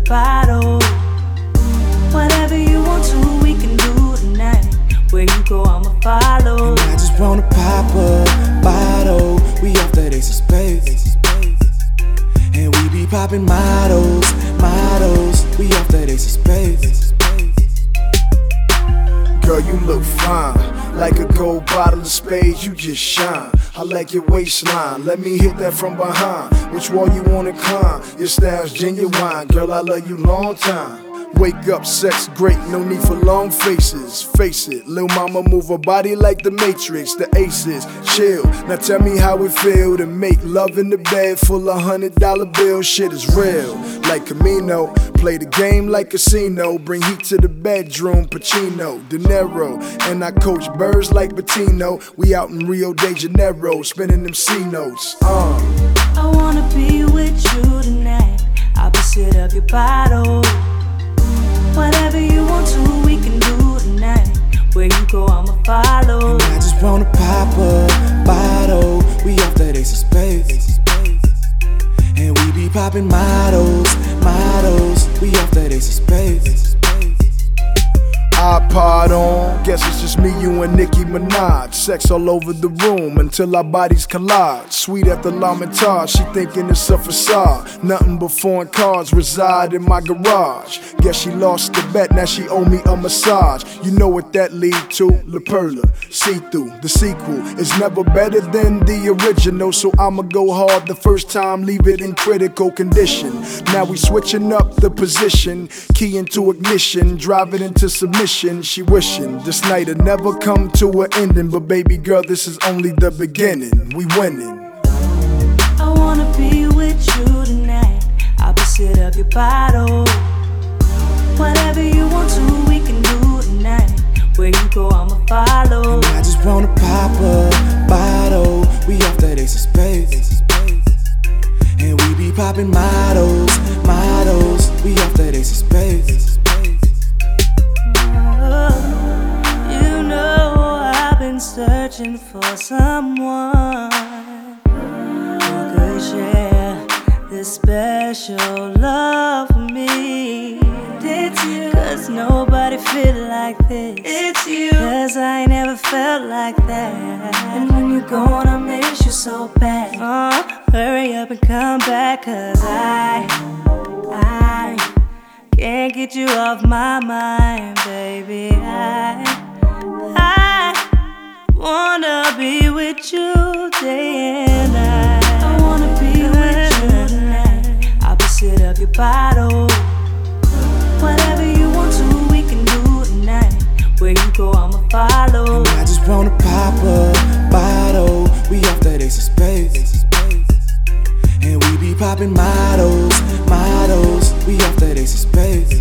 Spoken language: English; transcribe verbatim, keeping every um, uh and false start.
bottle. Whatever you want to, we can do tonight. Where you go, I'ma follow. And I just wanna pop a bottle. We off that Ace of Spades, and we be popping models, models. We off that Ace of Spades. Girl, you look fine, like a gold bottle of spades, you just shine. I like your waistline, let me hit that from behind. Which wall you wanna climb? Your style's genuine, girl, I love you long time. Wake up, sex great, no need for long faces. Face it, lil' mama move her body like the Matrix, the Aces. Chill, now tell me how it feel to make love in the bed full of hundred dollar bills. Shit is real, like Camino. Play the game like casino, bring heat to the bedroom. Pacino, De Niro, and I coach birds like Bettino. We out in Rio de Janeiro, spinning them C notes. Uh. I wanna be with you tonight, opposite of your bottle. Whatever you want to, we can do tonight. Where you go, I'ma follow. And I just wanna pop a bottle. We off that Ace of Spades, and we be popping models, models. We off that Ace of Spades. iPod on, guess it's just me, you and Nicki Minaj. Sex all over the room until our bodies collide. Sweet after Lamentage, she thinking it's a facade. Nothing but foreign cars reside in my garage. Guess she lost the bet, now she owe me a massage. You know what that lead to? La Perla, see-through. The sequel is never better than the original, so I'ma go hard the first time, leave it in critical condition. Now we switching up the position, key into ignition, drive it into submission. She wishing this night'll never come to an ending, but baby girl, this is only the beginning. We winning. I wanna be with you tonight, opposite of your bottle. Whatever you want to, we can do tonight. Where you go, I'ma follow. And I just wanna pop a bottle. We off that Ace of Spades, and we be popping models, models. We off that Ace of Spades. You know I've been searching for someone who could share this special love for me. It's you, cause nobody feel like this. It's you, cause I ain't never felt like that. And when you're gone, I miss you so bad. Uh, hurry up and come back, cause I, I can't get you off my mind, baby. I, I wanna be with you day and night. I wanna be with you tonight, opposite of your bottle. Whatever you want to, we can do tonight. Where you go, I'ma follow. And I just wanna pop a bottle. We off that Ace of Spades, and we be popping models, models. We off that Ace of Spades.